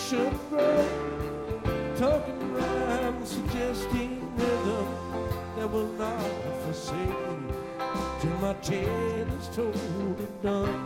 should grow, talking rhymes, suggesting rhythm that will not forsake me till my tale is told and done.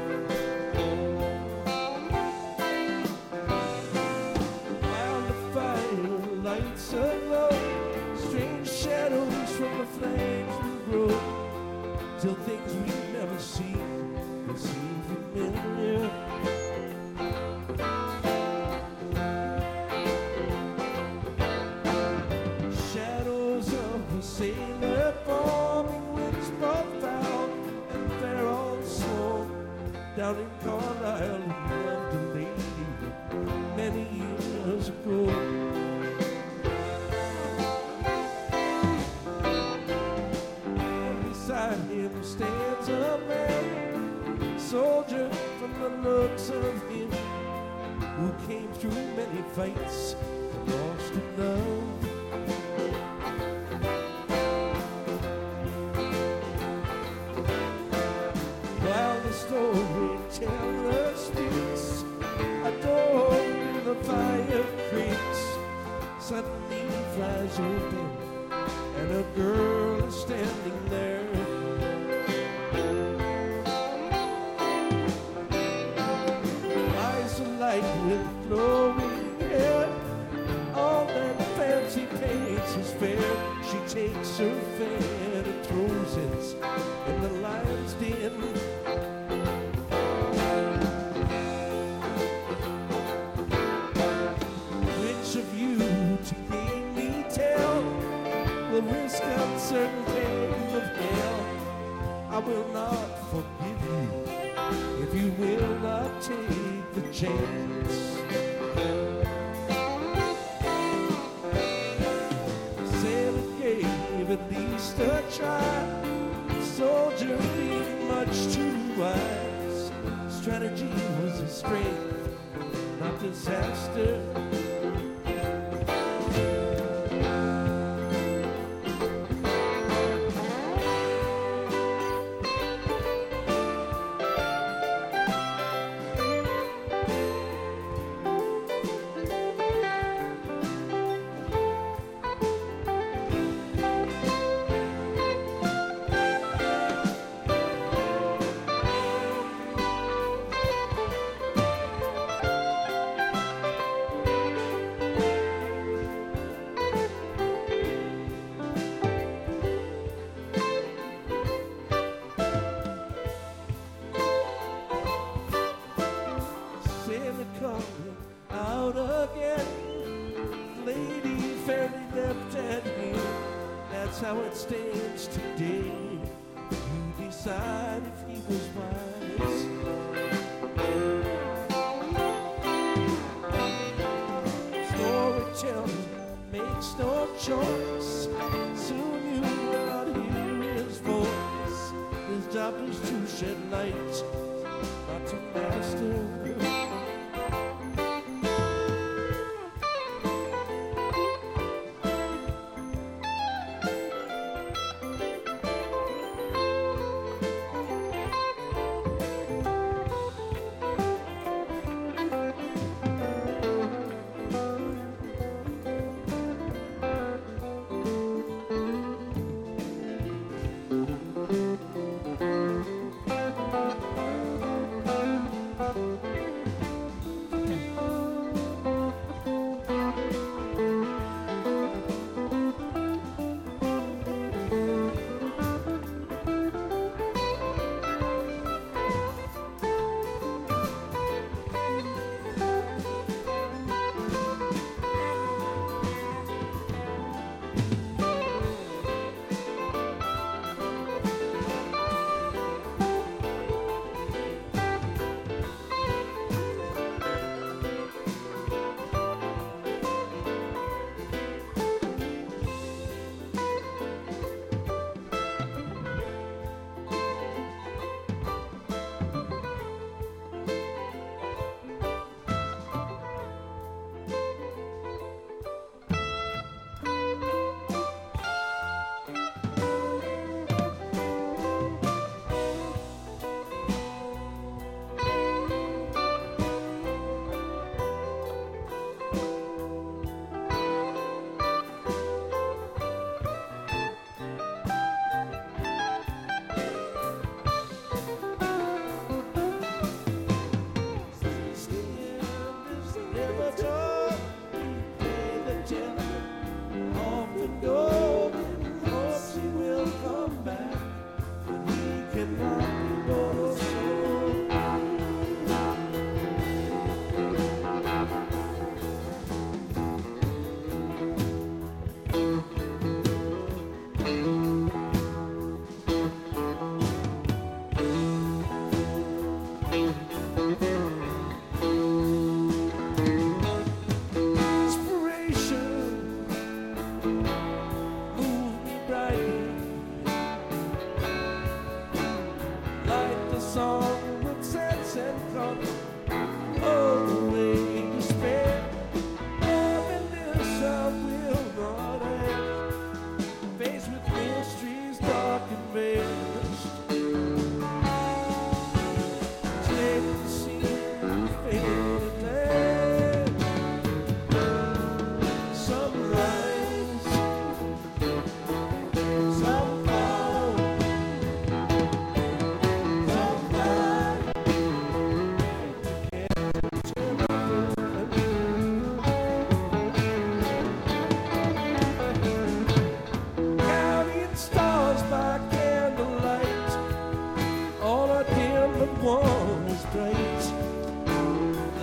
While the fire lights aglow, strange shadows from the flames will grow, till things we've never seen will seem familiar. Shadows of a sailor forming, winds brought foul and fair on smoke. Down in Carlisle, he loved a lady many years ago. Beside him stands a man, soldier from the looks of him, who came through many fights and lost in love. While the storyteller speaks, a door in the fire creaks, suddenly flies open, and a girl is standing there. Eyes alight with glowing hair, all that fancy paints is fair. She takes her fan and throws it in the lion's den. Which of you to gain me tell will risk uncertain pain of hell? I will not forgive you if you will not take the chance. Sailor gave at least a try, soldier being much too wise. Strategy was his strength, not disaster. Sailor coming out again, lady fairly left at him. That's how it stands today. You decide if he was wise. Storyteller makes no choice, soon you will not hear his voice. His job is to shed light, not to master.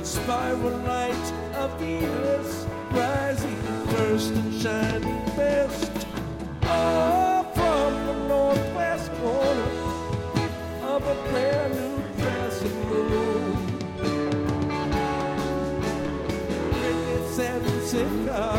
spiral light of Venus, rising first and shining best. Oh, from the northwest corner of a brand new crescent moon. Bring it 7 cigar.